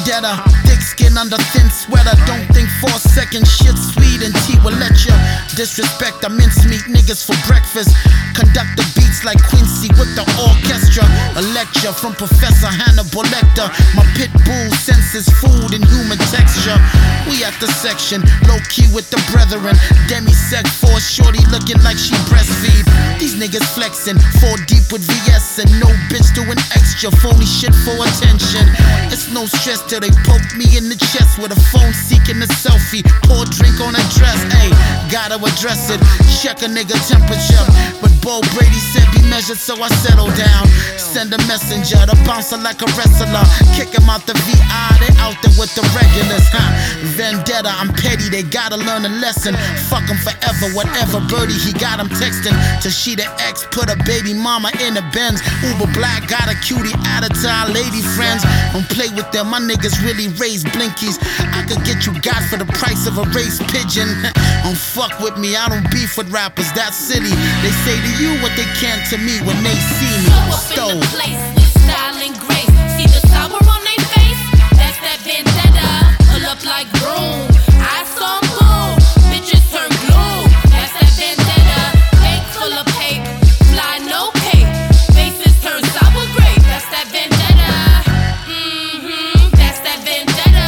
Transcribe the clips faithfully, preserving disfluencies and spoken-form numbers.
vendetta. Thick skin under thin sweater. Don't think for a second shit sweet and tea will let you disrespect. I mincemeat niggas for breakfast. Conduct the beats like Quincy with the orchestra. A lecture from Professor Hannibal Lecter. My pit bull senses food and human texture. We at the section, low key with the brethren. Demi-sec force shorty looking like she breastfeed. These niggas flexing, four deep with V S and no bitch doing extra phony shit for attention. It's no stress till they poke me in the chest with a phone seeking a selfie. Pour drink on a dress, ayy, gotta address it. Check a nigga temperature, but Bo Brady said be measured, so I settle down. Send a messenger to bouncer like a wrestler. Kick him out the V I, they out there with the regulars, huh? Vendetta, I'm petty, they gotta learn a lesson. Fuck him forever, whatever birdie he got him texting. To she the ex, put a baby mama in the Benz. Uber Black got a cutie added to our lady friends. Don't play with them, my niggas really raise blinkies. I could get you got for the price of a raised pigeon. Don't fuck with me, I don't beef with rappers, that's silly. They say to you what they can't to me when they see me. Show up in the place with style and grace. See the sour on their face? That's that vendetta. Pull up like broom, I saw boom. Bitches turn blue. That's that vendetta. Bank full of paper, fly no cape. Faces turn sour grape. That's that vendetta. Mm-hmm. That's that vendetta.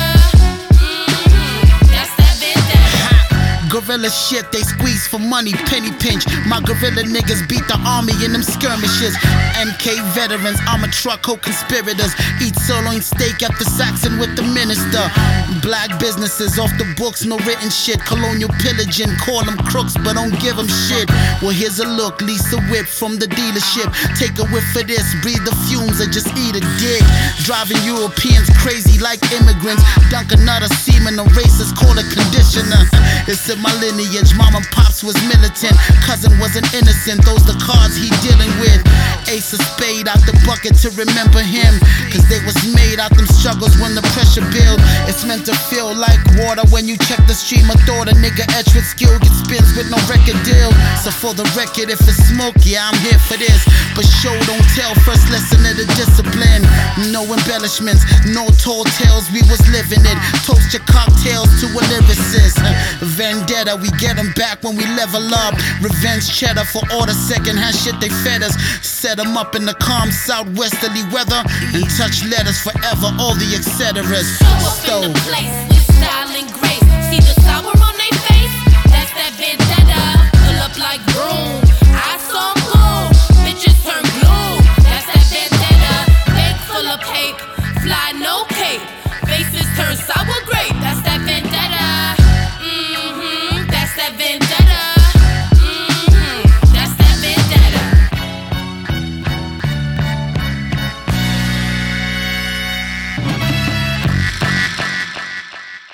Mm-hmm. That's that vendetta. Gorilla shit, they squeeze for money, penny pinch. My gorilla niggas beat the army in them skirmishes. M K veterans, armored truck co-conspirators. Eat sirloin steak at the Saxon with the minister. Black businesses off the books, no written shit. Colonial pillaging, call them crooks, but don't give them shit. Well, here's a look, lease a whip from the dealership. Take a whiff of this, breathe the fumes, or just eat a dick. Driving Europeans crazy like immigrants. Dunk another semen, a racist, call a conditioner. It's in my lineage, mom and pops was militant. Cousin wasn't innocent, those the cards he dealing with. Ace of spade out the bucket to remember him. Cause they was made out them struggles when the pressure build. It's meant to feel like water when you check the stream of thought. A nigga etched with skill get spins with no record deal. So for the record, if it's smoke, yeah, I'm here for this. But show don't tell, first lesson of the discipline. No embellishments, no tall tales, we was living it. Toast your cocktails to a lyricist. Vendetta, we get them back when we level up. Revenge cheddar for all the second hand shit they fed us. Set them up in the calm southwesterly weather and touch letters forever, all the et ceteras. Show up in the place with style and grace. See the sour on their face? That's that vendetta. Pull up like broom, I saw boom. Bitches turn blue. That's that vendetta. Bank full of paper, fly no cape. Faces turn sour grape. That's that